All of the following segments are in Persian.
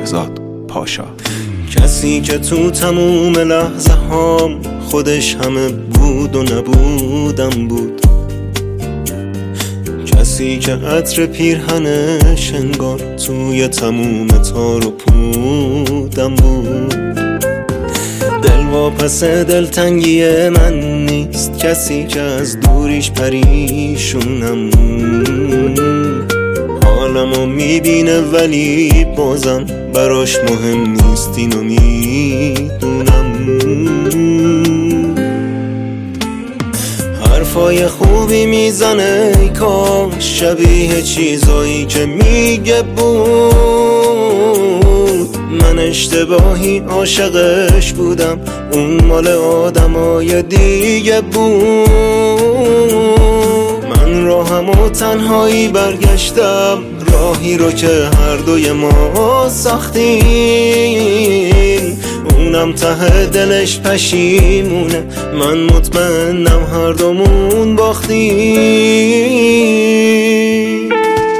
بهزاد پاشا. کسی که تو تموم لحظه هام خودش همه بود و نبودم بود، کسی که عطر پیرهنش انگار توی تموم تار و پودم بود. دل واپس دلتنگی من نیست، کسی که از دوریش پریشونم، حالمو میبینه ولی بازم براش مهم نیست، اینو میدونم. حرفای خوبی میزنه ای کاش شبیه چیزایی که میگه بود، من اشتباهی عاشقش بودم، اون مال آدمای دیگه بود. من راهمو تنهایی برگشتم، راهی رو که هر دوی ما ساختیم، اونم ته دلش پشیمونه، من مطمئنم هر دومون باختیم.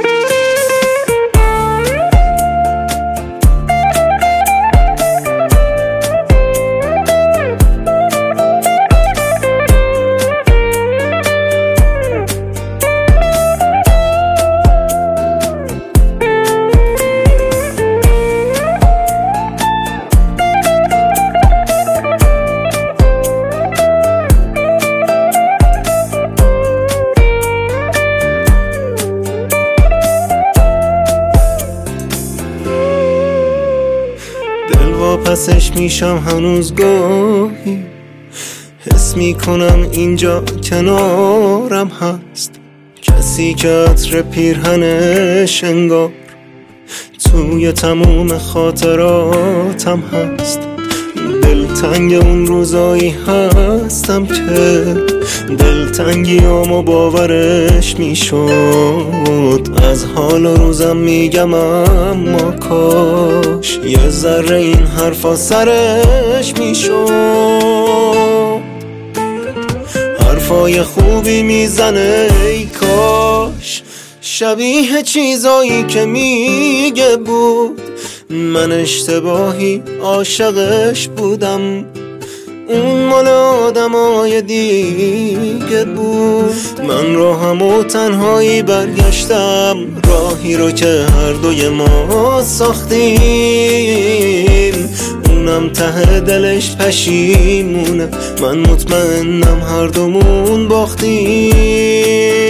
پسش میشم هنوز گاهی، حس میکنم اینجا کنارم هست، کسی که عطر پیرهنش انگار توی تموم خاطراتم هست. دلتنگ اون روزایی هستم که دلتنگیامو باورش میشد، از حال و روزم میگم اما کاش یه ذره این حرفا سرش میشد. حرفای خوبی میزنه ای کاش شبیه چیزایی که میگه بود، من اشتباهی عاشقش بودم، اون مال آدمای دیگه بود. من راهمو تنهایی برگشتم، راهی رو که هر دوی ما ساختیم، اونم ته دلش پشیمونه، من مطمئنم هر دومون باختیم.